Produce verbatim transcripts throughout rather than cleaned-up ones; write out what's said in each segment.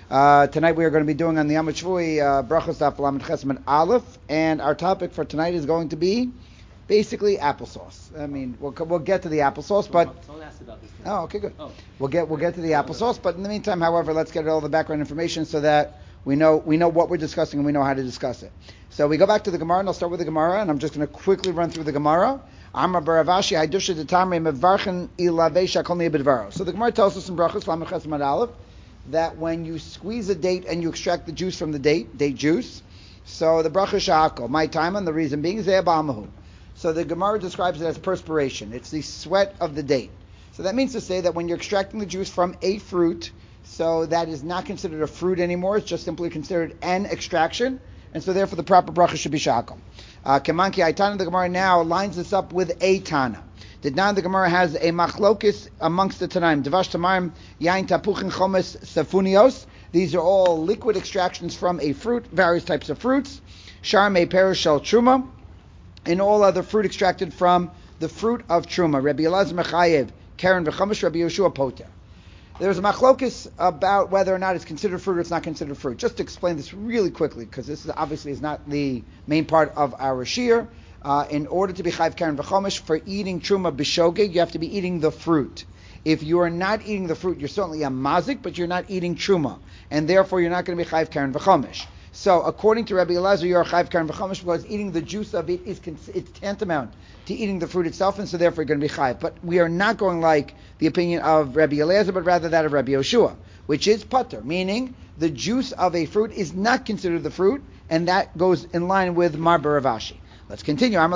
Uh, tonight we are going to be doing on the Amud Shvui uh, Brachos Daf Lamed Chesed Aleph, and our topic for tonight is going to be basically applesauce. I mean, we'll we'll get to the applesauce, but someone asked about this. oh, okay, good. Oh. We'll get we'll get to the applesauce, but in the meantime, however, let's get all the background information so that we know we know what we're discussing and we know how to discuss it. So we go back to the Gemara, and I'll start with the Gemara, and I'm just going to quickly run through the Gemara. Amar Baravashi Haidusha Detamre Mevarchen Ilavesha Kol Bidvaro. So the Gemara tells us in Brachos Lamed Chesed Aleph that when you squeeze a date and you extract the juice from the date, date juice, so the bracha sha'akol, my time, and the reason being ze'abamahu. So the Gemara describes it as perspiration. It's the sweat of the date. So that means to say that when you're extracting the juice from a fruit, so that is not considered a fruit anymore. It's just simply considered an extraction, and so therefore the proper bracha should be sha'akol. Uh, Kemanki Aitana, the Gemara now lines this up with a Tana. The now the Gemara has a machlokis amongst the Tanaim. Devash Tamarim, Yain Tapuchin Chomes Safunios. These are all liquid extractions from a fruit, various types of fruits. Sharme Perishel Truma, and all other fruit extracted from the fruit of Truma. Rabbi Elazar Mechayev, Karen V'chomesh, Rabbi Yeshua Poter. There's a machlokis about whether or not it's considered fruit or it's not considered fruit. Just to explain this really quickly, because this is obviously is not the main part of our shir. Uh, in order to be chayv karen v'chomesh, for eating truma b'shogeg, you have to be eating the fruit. If you are not eating the fruit, you're certainly a mazik, but you're not eating truma, and therefore you're not going to be chayv karen v'chomesh. So, according to Rabbi Elazar, you're a chayv karen v'chomesh because eating the juice of it is it's tantamount to eating the fruit itself, and so therefore you're going to be chayv. But we are not going like the opinion of Rabbi Elazar, but rather that of Rabbi Yoshua, which is pater, meaning the juice of a fruit is not considered the fruit, and that goes in line with Mar Baravashi. Let's continue. Now,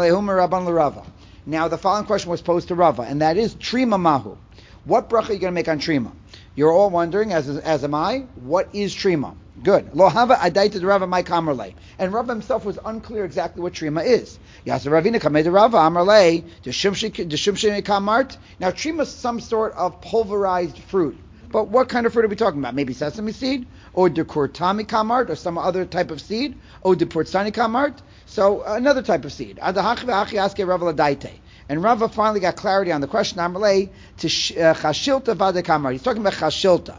the following question was posed to Rava, and that is Trima Mahu. What bracha are you going to make on Trima? You're all wondering, as as am I, what is Trima? Good. Lo hava adaita Rava my kamerle. And Rava himself was unclear exactly what Trima is. Yasa Ravina kamei Rava amarle deshumshi kamart. Now Trima is some sort of pulverized fruit. But what kind of fruit are we talking about? Maybe sesame seed, or de kurtami kamart, or some other type of seed, or de portsani kamart. So another type of seed. And Rava finally got clarity on the question. Amalei to chashilta vada kamar. He's talking about chashilta.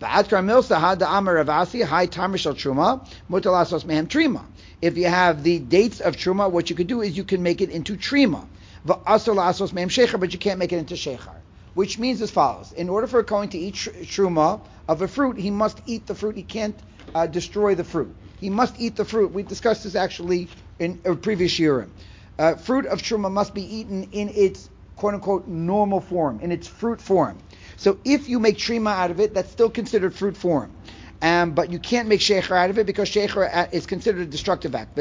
If you have the dates of truma, what you could do is you can make it into trima. But you can't make it into shechar. Which means as follows. In order for a Kohen to eat tr- truma of a fruit, he must eat the fruit. He can't uh, destroy the fruit. He must eat the fruit. We discussed this actually in a previous year. Uh, fruit of truma must be eaten in its quote-unquote normal form, in its fruit form. So if you make trima out of it, that's still considered fruit form. Um, but you can't make shecher out of it because shecher is considered a destructive act.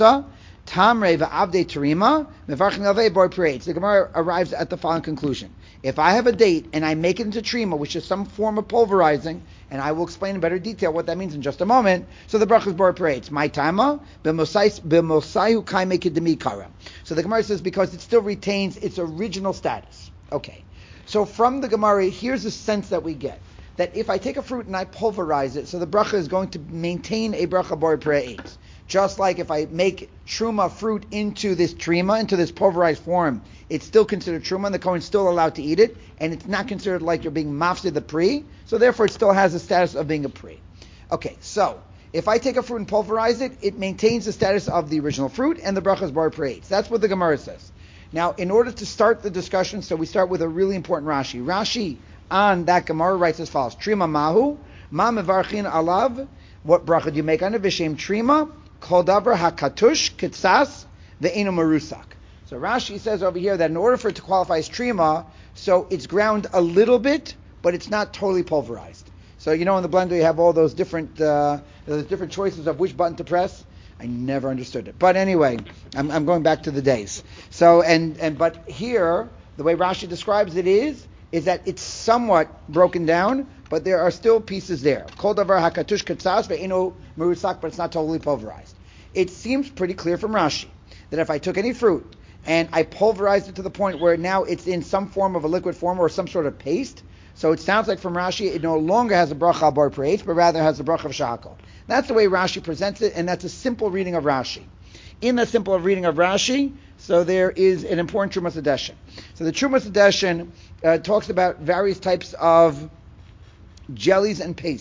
Tamre v'avde terima mevarchin alvei boy parades. The Gemara arrives at the following conclusion: if I have a date and I make it into trima, which is some form of pulverizing, and I will explain in better detail what that means in just a moment. So the bracha is boy parades. My tama b'mosayu kai make it demikara. So the Gemara says because it still retains its original status. Okay. So from the Gemara, here's the sense that we get. That if I take a fruit and I pulverize it, so the bracha is going to maintain a bracha boy parades. Just like if I make truma fruit into this trima, into this pulverized form, it's still considered truma, and the Kohen is still allowed to eat it, and it's not considered like you're being mafsid the pri, so therefore it still has the status of being a pri. Okay, so if I take a fruit and pulverize it, it maintains the status of the original fruit, and the brachas bar parades. That's what the Gemara says. Now, in order to start the discussion, so we start with a really important Rashi. Rashi on that Gemara writes as follows: Trima mahu, ma mevarchin alav. What bracha do you make on it? Vishem trima. Kol davar hakatush kitsas ve'enu marusak. So Rashi says over here that in order for it to qualify as trima, so it's ground a little bit, but it's not totally pulverized. So you know in the blender you have all those different uh, those different choices of which button to press. I never understood it, but anyway, I'm, I'm going back to the days. So and and but here the way Rashi describes it is is that it's somewhat broken down, but there are still pieces there. Kol davar hakatush katsas ve'enu merusak, but it's not totally pulverized. It seems pretty clear from Rashi that if I took any fruit and I pulverized it to the point where now it's in some form of a liquid form or some sort of paste, so it sounds like from Rashi it no longer has a bracha bar preis, but rather has a bracha of shakal. That's the way Rashi presents it, and that's a simple reading of Rashi. In the simple reading of Rashi, so there is an important Trumas Hadeshin. So the Trumas Hadeshin uh, talks about various types of jellies and pastes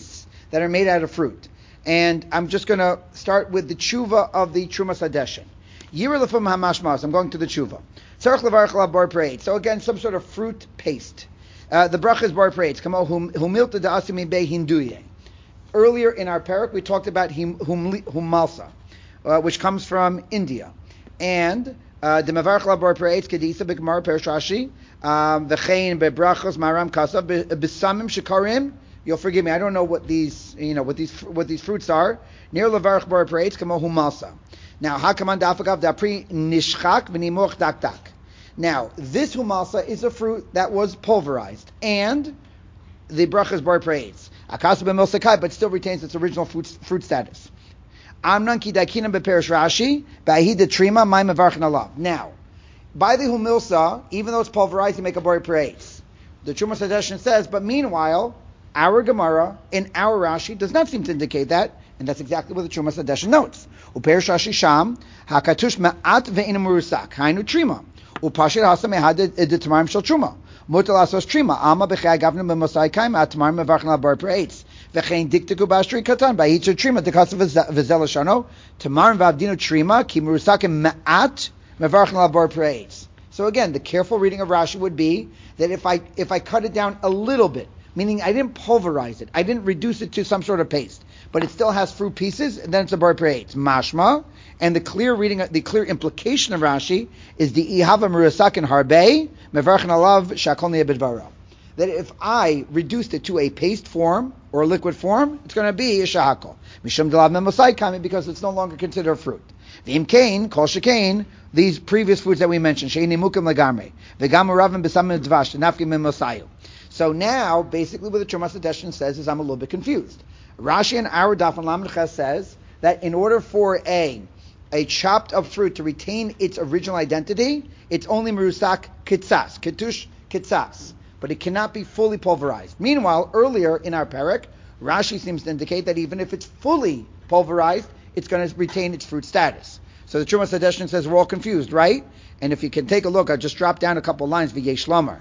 that are made out of fruit. And I'm just going to start with the tshuva of the Trumas Hadeshin. Yira lefum hamashmas. I'm going to the tshuva. Tzarich levarach alav bar parade. So again, some sort of fruit paste. Uh, the bracha is bar parade. Kamo humilta da'asimi be hinduye. Earlier in our parak, we talked about hum, hum, humalsa, uh, which comes from India. And the mavarach alav bar parade kedisa b'gemara perish Rashi v'chein bebrachos maram kasav b'samim shekarim. You'll forgive me. I don't know what these, you know, what these, what these fruits are. Near levarach bar parade kamo humalsa. Now, hakaman dafagav dapri nishchak v'nimoch dak dak. Now, this humalsa is a fruit that was pulverized, and the bracha is bar praise. Akasa b'milsakai, but still retains its original fruit, fruit status. Amnan ki dakinam beperish Rashi ba'hi detrima may mevarchin alav. Now, by the humilsa, even though it's pulverized, you make a bar praise. The Trumas Hadeshin says, but meanwhile, our Gemara in our Rashi does not seem to indicate that, and that's exactly what the Trumas Hadeshin notes. Uperish Rashi sham hakatush ma'at ve'ina murusak hainu trima. Upashir hasa mehad edetamarim shel truma. Mutal asos trima. Alma b'chai gavna b'mosai kaim atamarim mevarchin al bar praetz. V'chein diktiku b'ashtri katan b'hitzer trima dekasa v'zel shano. Tamarim v'avdinu trima ki murusakim ma'at mevarchin al bar praetz. So again, the careful reading of Rashi would be that if I if I cut it down a little bit, meaning I didn't pulverize it, I didn't reduce it to some sort of paste, but it still has fruit pieces, and then it's a bar praetz. Mashma. And the clear reading, the clear implication of Rashi is the ihava murasakin harbe mevarchin alav shakol niyeh. That if I reduced it to a paste form or a liquid form, it's going to be a shahakol. Mishum delav memosai kami, because it's no longer considered a fruit. V'im kain kol shekain, these previous foods that we mentioned, sheini mukim legamre v'gam uravim b'samim dvash nafkim memosayu. So now, basically, what the Trumas Hadeshin says is I'm a little bit confused. Rashi in our Daf and Lamed Ches says that in order for a a chopped up fruit to retain its original identity, it's only merusak kitzas, kitush kitzas, but it cannot be fully pulverized. Meanwhile, earlier in our parak, Rashi seems to indicate that even if it's fully pulverized, it's going to retain its fruit status. So the Trumas Hadeshin says we're all confused, right? And if you can take a look, I'll just drop down a couple lines. V'yesh lomar.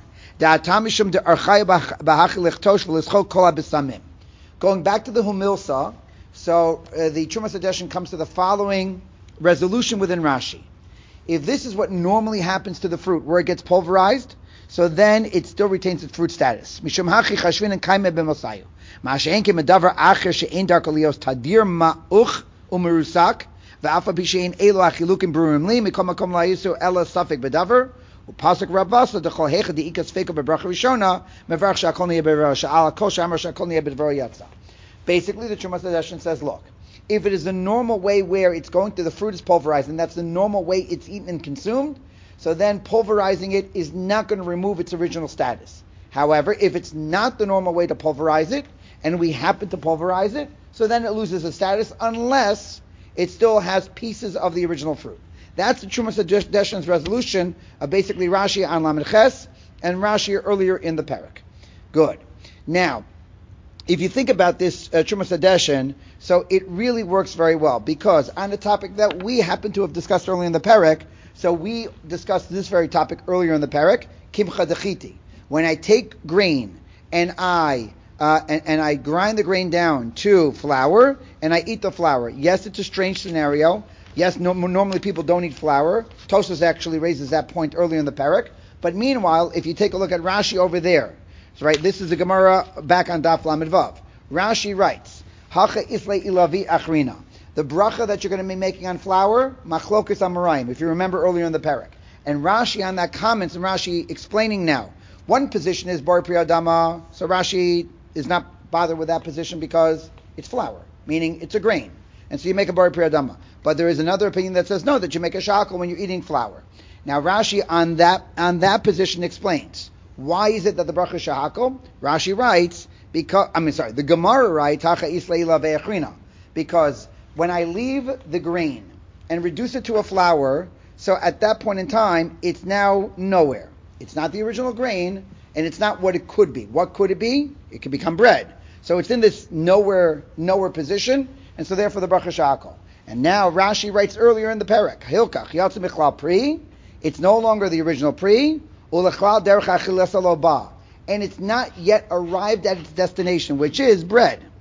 Going back to the humilsa, so uh, the Trumas Hadeshin comes to the following resolution within Rashi. If this is what normally happens to the fruit, where it gets pulverized, so then it still retains its fruit status. Mishum hachi chashvin and kaime b'mosayu. Ma'ashein ke medavar acher she'ein darko lios tadir ma'uch u'merusak v'afa b'she'ein elo achilukim brurim li mikom makom la'isu ela safek bedavar u'pasuk rabasa dechol hecha di'ikas feko bebracha rishona mevarach she'akol niyeh b'dvar she'ala kol she'amar she'akol niyeh b'dvar yatsa. Basically, the Trumas Hadeshin says, look, if it is the normal way where it's going to, the fruit is pulverized, and that's the normal way it's eaten and consumed, so then pulverizing it is not going to remove its original status. However, if it's not the normal way to pulverize it, and we happen to pulverize it, so then it loses its status unless it still has pieces of the original fruit. That's the Trumas Hadeshin's resolution of basically Rashi on Lamed Ches, and Rashi earlier in the parak. Good. Now, if you think about this uh, Trumas Hadeshin, so it really works very well, because on the topic that we happen to have discussed earlier in the parak, so we discussed this very topic earlier in the parak, kimcha dechiti. When I take grain and I uh, and, and I grind the grain down to flour and I eat the flour. Yes, it's a strange scenario. Yes, no, normally people don't eat flour. Tosfos actually raises that point earlier in the parak. But meanwhile, if you take a look at Rashi over there, so right, this is the Gemara back on Daf Lamed Vav. Rashi writes, Hacha islay ilavi achrina. The bracha that you're going to be making on flour, machlokas amarayim, if you remember earlier in the parak. And Rashi on that comments, and Rashi explaining now. One position is bar priyadama, so Rashi is not bothered with that position because it's flour, meaning it's a grain. And so you make a bar priyadama. But there is another opinion that says no, that you make a shakel when you're eating flour. Now Rashi on that on that position explains. Why is it that the bracha shahakol? Rashi writes, because, I mean, sorry, the Gemara writes, Hacha islay ilavi achrina, because when I leave the grain and reduce it to a flour, so at that point in time, it's now nowhere. It's not the original grain, and it's not what it could be. What could it be? It could become bread. So it's in this nowhere, nowhere position, and so therefore the bracha shakol. And now Rashi writes earlier in the parak, Hilkach yatsu michlal pri, it's no longer the original pri, ulachlal derech achilas alo ba, and it's not yet arrived at its destination, which is bread.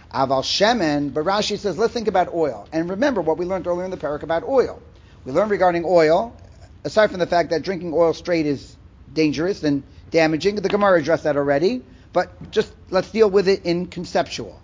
Aval shemen, but Rashi says, let's think about oil. And remember what we learned earlier in the parak about oil. We learned regarding oil, aside from the fact that drinking oil straight is dangerous and damaging, the Gemara addressed that already, but just let's deal with it in conceptual.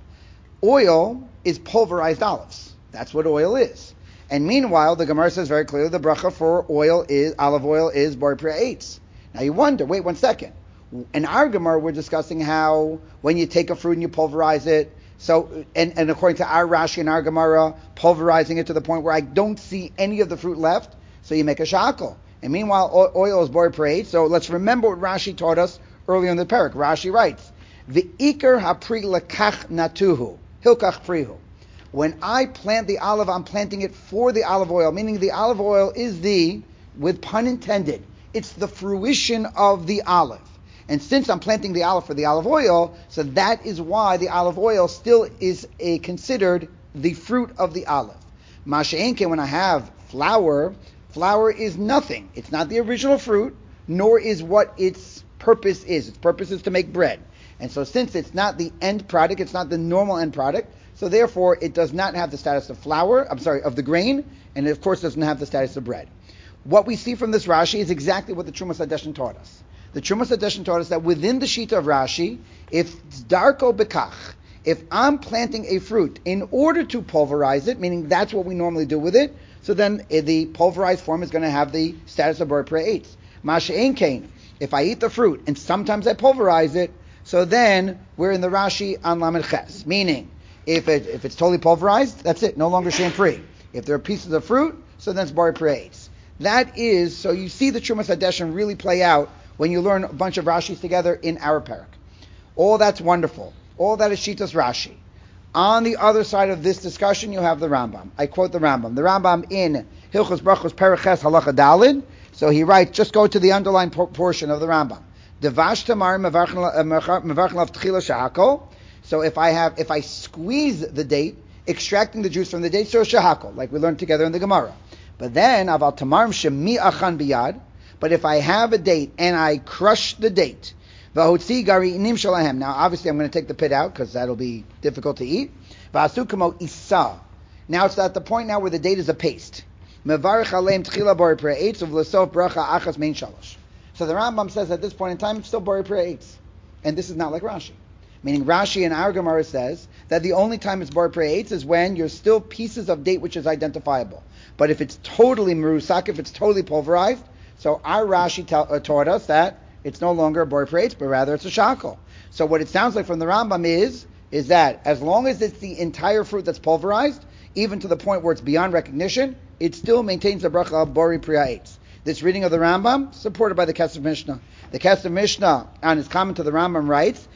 Oil is pulverized olives. That's what oil is. And meanwhile, the Gemara says very clearly the bracha for oil is, olive oil is Bor Pri Eitz. Now you wonder, wait one second. In our Gemara, we're discussing how when you take a fruit and you pulverize it, so and, and according to our Rashi and our Gemara, pulverizing it to the point where I don't see any of the fruit left, so you make a shakal. And meanwhile, oil is Bor Pri Eitz. So let's remember what Rashi taught us earlier in the parak. Rashi writes, "V'ikar hapri lekach natuhu hilkach prihu." When I plant the olive, I'm planting it for the olive oil, meaning the olive oil is the, with pun intended, it's the fruition of the olive. And since I'm planting the olive for the olive oil, so that is why the olive oil still is a, considered the fruit of the olive. Masha'enke, when I have flour, flour is nothing. It's not the original fruit, nor is what its purpose is. Its purpose is to make bread. And so since it's not the end product, it's not the normal end product, so therefore it does not have the status of flour, I'm sorry, of the grain, and it of course doesn't have the status of bread. What we see from this Rashi is exactly what the Trumas Hadeshen taught us. The Trumas Hadeshen taught us that within the Shita of Rashi, if Darko Bekach, if I'm planting a fruit in order to pulverize it, meaning that's what we normally do with it, so then the pulverized form is going to have the status of Bor Pri Eitz. Masha'en Kain, if I eat the fruit and sometimes I pulverize it, so then we're in the Rashi on Lamed Ches, meaning if it if it's totally pulverized, that's it, no longer shame free. If there are pieces of fruit, so then it's Bor Pri Eitz. That is, so you see the Trumas Hadeshen really play out when you learn a bunch of Rashis together in our parak. All that's wonderful. All that is Shitas Rashi. On the other side of this discussion, you have the Rambam. I quote the Rambam. The Rambam in Hilchos Brachos Perek Ches Halacha Dalid. So he writes, just go to the underlined por- portion of the Rambam. Devash tamar mevarchen lav tchila shahakol. So if I have, if I squeeze the date, extracting the juice from the date, so shahakol, like we learned together in the Gemara. But then aval tamarim shemi achan biyad. But if I have a date and I crush the date, v'hotzi gari'inim shalahem. Now, obviously, I'm going to take the pit out because that'll be difficult to eat. V'asu kamo isa. Now it's at the point now where the date is a paste. Mevarich aleim tchila bor Pri Eitz uv'lesof bracha achas mein shalosh. So the Rambam says at this point in time it's still Bor Pri Eitz, and this is not like Rashi. Meaning Rashi in our Gemara says that the only time it's Bor Pri Eitz is when you're still pieces of date which is identifiable. But if it's totally merusak, if it's totally pulverized, so our Rashi ta- uh, taught us that it's no longer a Bor Pri Eitz, but rather it's a shakal. So what it sounds like from the Rambam is, is that as long as it's the entire fruit that's pulverized, even to the point where it's beyond recognition, it still maintains the bracha of Bor Pri Eitz. This reading of the Rambam, supported by the Kesef Mishnah. The Kesef Mishnah, on his comment to the Rambam, writes,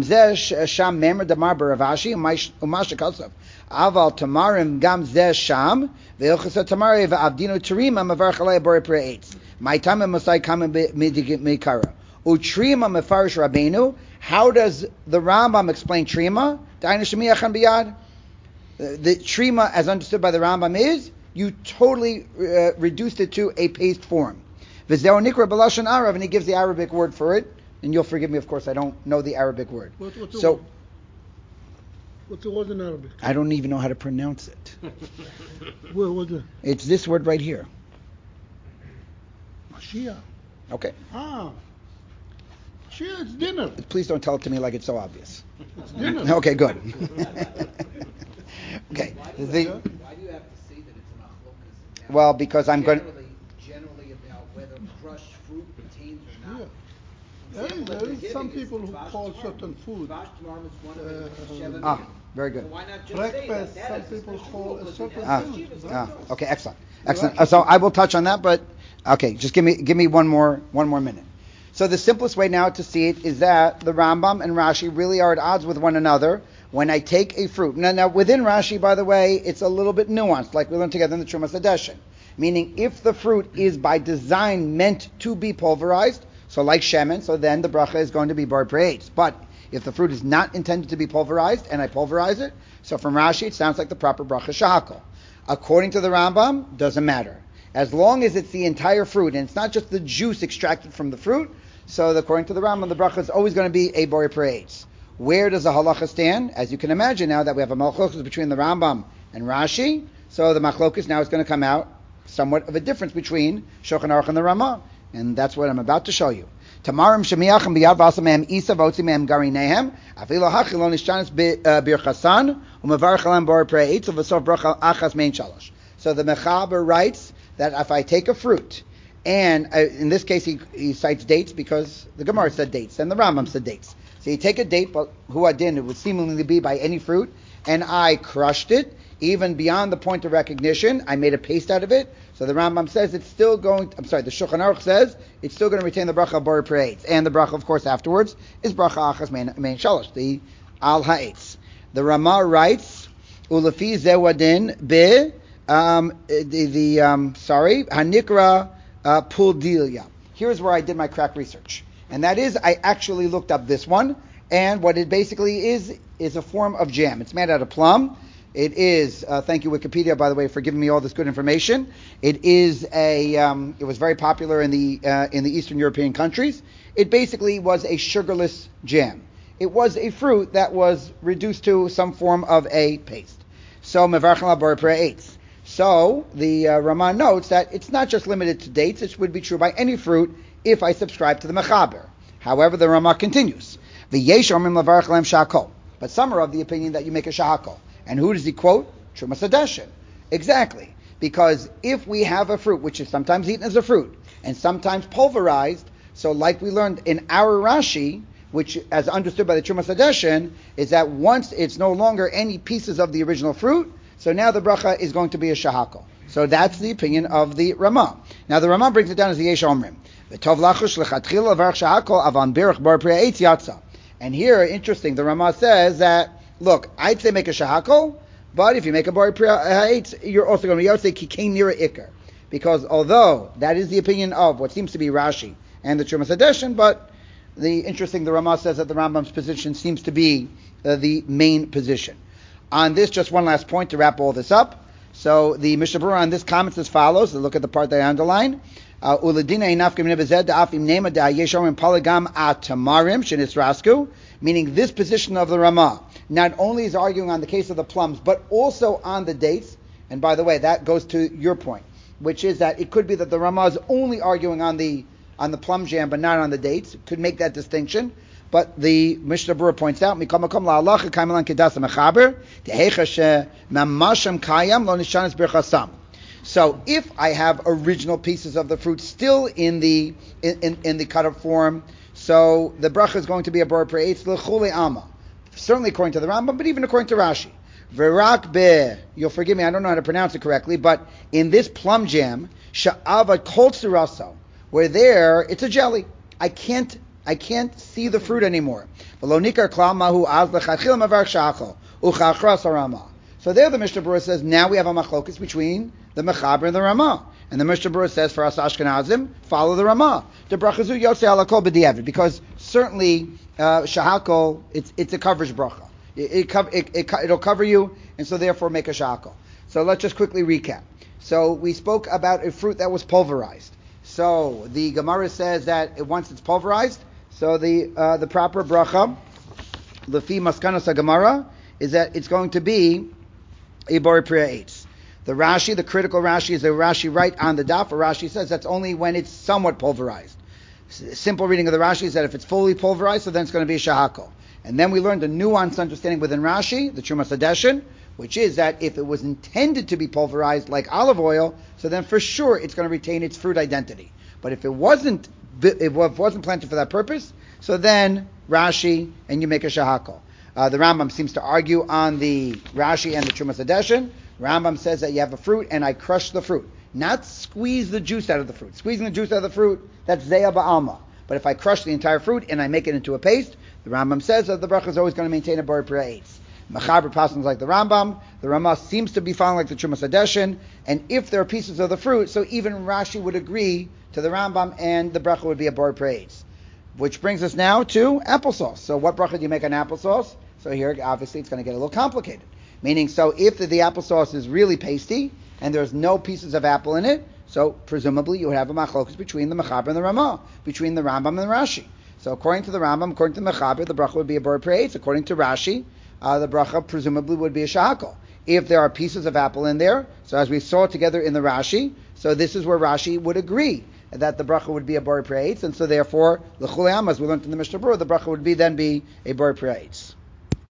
Sham Memer Damar Baravashi, Umasha Kasav. Aval Tamarim Gam Zeh Sham, Ve'ilchasa Tamari Ve'avdino Terima Mavarchalei Bor Pri Eitz. My time Masai Kama Mikara. Utrima Mefarish Rabbeinu. How does the Rambam explain Trima? Daina Shemi Achan Biyad. The Trima, as understood by the Rambam, is you totally uh, reduced it to a paste form. V'zeo nikra b'lashon Arav, and he gives the Arabic word for it. And you'll forgive me, of course, I don't know the Arabic word. What, what's so, the word? What's the word in Arabic? I don't even know how to pronounce it. Where was it? It's this word right here. Mashiach. Okay. Ah. Mashiach, it's dinner. Please don't tell it to me like it's so obvious. It's dinner. Okay, good. Okay. Why do, The, have, why do you have to say that it's a machlokas? Well, because I'm going. Generally, generally about whether crushed fruit retains or not. Yeah. The There is, example that there they're is giving some is people who Dvash call Tamarim. certain food. Dvash Tamarim is one of Uh, the seven Ah, meals. very So good. why not just say that? Breakfast, That some is a people special call rule, a because certain it's Ah, in food. yeshivas, ah, like okay, excellent, You're excellent. right. Uh, so I will touch on that, but okay, just give me give me one more one more minute. So the simplest way now to see it is that the Rambam and Rashi really are at odds with one another. When I take a fruit, now, now within Rashi, by the way, it's a little bit nuanced, like we learned together in the Trumas Hadeshen. Meaning, if the fruit is by design meant to be pulverized, so like shemen, so then the bracha is going to be Bor Pri Eitz. But if the fruit is not intended to be pulverized, and I pulverize it, so from Rashi it sounds like the proper bracha shahakol. According to the Rambam, doesn't matter. As long as it's the entire fruit, and it's not just the juice extracted from the fruit, so according to the Rambam, the bracha is always going to be a Bor Pri Eitz. Where does the halacha stand? As you can imagine now that we have a machlokus between the Rambam and Rashi, so the machlokus now is going to come out somewhat of a difference between Shulchan Aruch and the Ramah. And that's what I'm about to show you. Tamarim shemiachim biyad v'asamem isa v'otzimem garinehem afilo hachilon ishtanis birchasan u'mevarich alam bar prei etzel v'sof bracha achas mein shalosh. So the Mechaber writes that if I take a fruit, and uh, in this case he, he cites dates because the Gemara said dates and the Rambam said dates. So you take a date, but huadin, it would seemingly be by any fruit, and I crushed it, even beyond the point of recognition. I made a paste out of it. So the Rambam says it's still going to, I'm sorry, the Shulchan Aruch says it's still going to retain the bracha of Bor Pre'etz. And the bracha, of course, afterwards is bracha achas mein shalosh, the al ha'etz. The Ramah writes, ulefi zewadin be, um, the, the um, sorry, hanikra uh, puldilia. Here's where I did my crack research. And that is, I actually looked up this one, and what it basically is, is a form of jam. It's made out of plum. It is, uh, thank you Wikipedia, by the way, for giving me all this good information. It is a, um, it was very popular in the uh, in the Eastern European countries. It basically was a sugarless jam. It was a fruit that was reduced to some form of a paste. So, mevarchel bar pre'etz. So, the uh, Ramah notes that it's not just limited to dates, it would be true by any fruit if I subscribe to the Mechaber. However, the Ramah continues. V'yesh omrim levarach lem shakol. But some are of the opinion that you make a shahakol. And who does he quote? Trumas Hadeshin. Exactly. Because if we have a fruit, which is sometimes eaten as a fruit, and sometimes pulverized, so like we learned in our Rashi, which as understood by the Trumas Hadeshin, is that once it's no longer any pieces of the original fruit, so now the bracha is going to be a shahakol. So that's the opinion of the Ramah. Now the Ramah brings it down as the Yesh Omrim. And here, interesting, the Ramah says that, look, I'd say make a shahakol, but if you make a bar ha'etz, you're also going to be able to say kikein nira ikar. Because although that is the opinion of what seems to be Rashi and the Trumas Hadeshin, but the interesting, the Ramah says that the Rambam's position seems to be uh, the main position. On this, just one last point to wrap all this up. So the Mishnah Berurah on this comments as follows. So look at the part that I underline. Uladina inafkim nebezed da'afim nema da'yeshomim palagam atamarim shenisrasku. Meaning this position of the Ramah not only is arguing on the case of the plums, but also on the dates. And by the way, that goes to your point, which is that it could be that the Ramah is only arguing on the on the plum jam, but not on the dates. It could make that distinction. But the Mishnah Berurah points out, Mikam makom la'alacha kaimelan kedasa mechaber tehecha she mamasham kayam lo nishanis birchasam. So if I have original pieces of the fruit still in the in, in, in the cut up form, so the bracha is going to be a bar pre'etz l'chule alma. Certainly according to the Rambam, but even according to Rashi. V'rak be, you'll forgive me, I don't know how to pronounce it correctly, but in this plum jam, sha'ava kol tziraso, where there, it's a jelly. I can't I can't see the fruit anymore. So there the Mishnah Berurah says, now we have a machlokus between the Mechaber and the Ramah. And the Mishnah Berurah says, for us Ashkenazim, follow the Ramah. Because certainly, uh, shahakol, it's, it's a coverage bracha. It, it, it, it, it'll cover you, and so therefore make a shahakol. So let's just quickly recap. So we spoke about a fruit that was pulverized. So the Gemara says that once it's pulverized, so the uh, the proper bracha, lefi maskanas Gemara, is that it's going to be a bar pre'etz. The Rashi, the critical Rashi, is the Rashi right on the daf. Or Rashi says that's only when it's somewhat pulverized. Simple reading of the Rashi is that if it's fully pulverized, so then it's going to be a shahakol. And then we learned a nuanced understanding within Rashi, the Trumas Hadeshin, which is that if it was intended to be pulverized like olive oil, so then for sure it's going to retain its fruit identity. But if it wasn't, if it wasn't planted for that purpose, so then Rashi and you make a shahakol. Uh, the Rambam seems to argue on the Rashi and the Trumas Hadeshin. Rambam says that you have a fruit and I crush the fruit, not squeeze the juice out of the fruit. Squeezing the juice out of the fruit, that's zeya ba'alma. But if I crush the entire fruit and I make it into a paste, the Rambam says that the bracha is always going to maintain a bar pre'etz. Mechaber passes like the Rambam. The Ramah seems to be following like the Trumas Hadeshin. And if there are pieces of the fruit, so even Rashi would agree to the Rambam, and the bracha would be a bar pre'etz. Which brings us now to applesauce. So what bracha do you make on applesauce? So here, obviously, it's going to get a little complicated. Meaning, so if the, the applesauce is really pasty and there's no pieces of apple in it, so presumably you would have a machlokus between the Mechaber and the Ramah, between the Rambam and the Rashi. So according to the Rambam, according to the Mechaber, the bracha would be a bor pre'etz. According to Rashi, uh, the bracha presumably would be a shahakol. If there are pieces of apple in there, so as we saw together in the Rashi, so this is where Rashi would agree that the bracha would be a bor pre'etz, and so therefore, l'chulei am, as we learned in the Mishnah Berurah, the bracha would be then be a bor pre'etz.